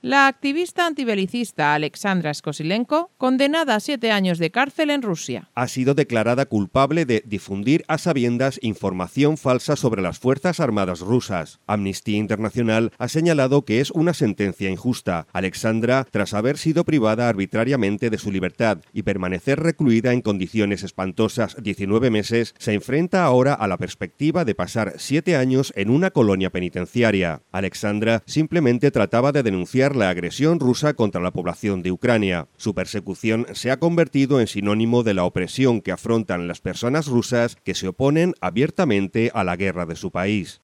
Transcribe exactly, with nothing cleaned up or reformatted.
La activista antibelicista Alexandra Skosilenko, condenada a siete años de cárcel en Rusia. Ha sido declarada culpable de difundir a sabiendas información falsa sobre las Fuerzas Armadas rusas. Amnistía Internacional ha señalado que es una sentencia injusta. Alexandra, tras haber sido privada arbitrariamente de su libertad y permanecer recluida en condiciones espantosas diecinueve meses, se enfrenta ahora a la perspectiva de pasar siete años en una colonia penitenciaria. Alexandra simplemente trataba de denunciar la agresión rusa contra la población de Ucrania. Su persecución se ha convertido en sinónimo de la opresión que afrontan las personas rusas que se oponen abiertamente a la guerra de su país.